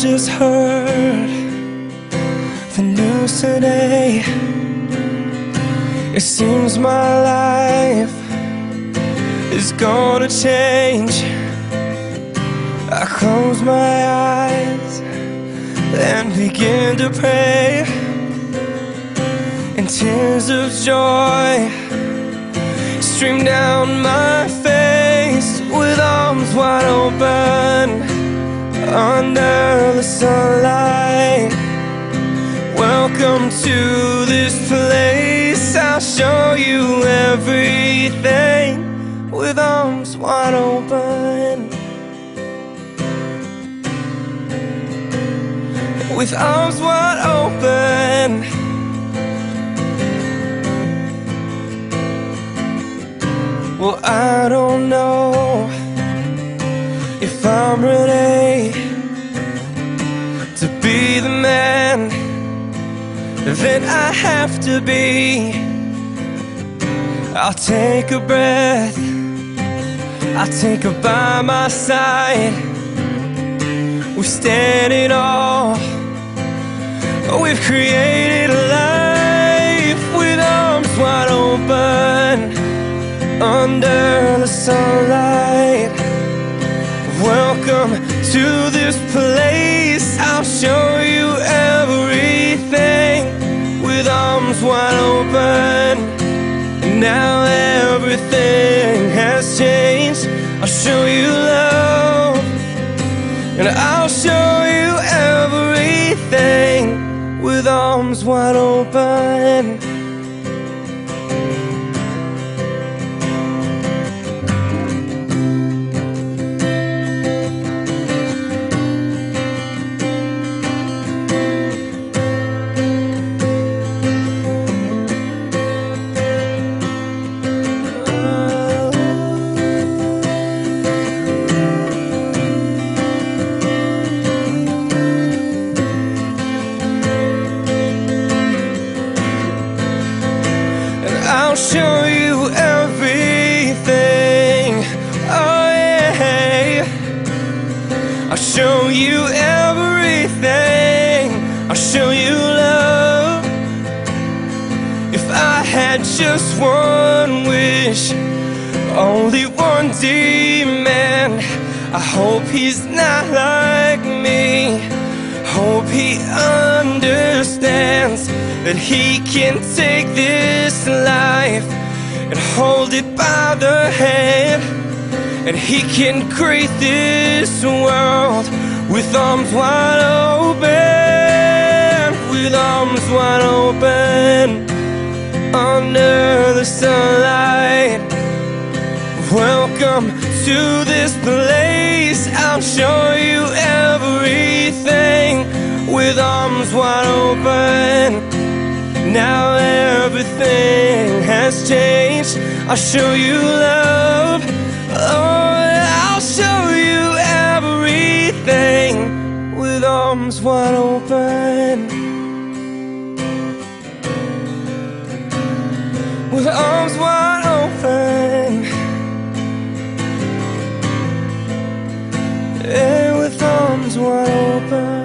just heard the news today. It seems my life is gonna change. I close my eyes and begin to pray, and tears of joy stream down my face. With arms wide open under the sunlight, welcome to this place. I'll show you everything. With arms wide open, with arms wide open. Well, I don't know if I'm ready to be the man that I have to be. I'll take a breath, I'll take her by my side. We stand in awe, we've created a life. With arms wide open under the sunlight, welcome to this place. I'll show you everything. With arms wide open, now everything has changed. I'll show you love, and I'll show you everything. With arms wide open. I'll show you everything. Oh yeah, I'll show you everything. I'll show you love. If I had just one wish, only one demand, I hope he's not like me. Hope he understands that he can take this life and hold it by the hand, and he can create this world with arms wide open. With arms wide open under the sunlight, welcome to this place. I'll show you everything. With arms wide open, now everything has changed. I'll show you love. Oh, I'll show you everything. With arms wide open, with arms wide open, and with arms wide open.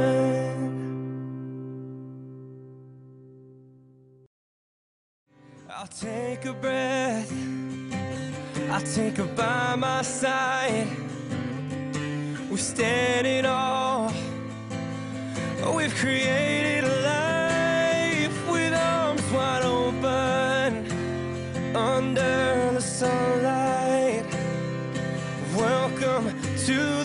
I'll take a breath, I'll take her by my side. We stand in awe, we've created a life. With arms wide open under the sunlight, welcome to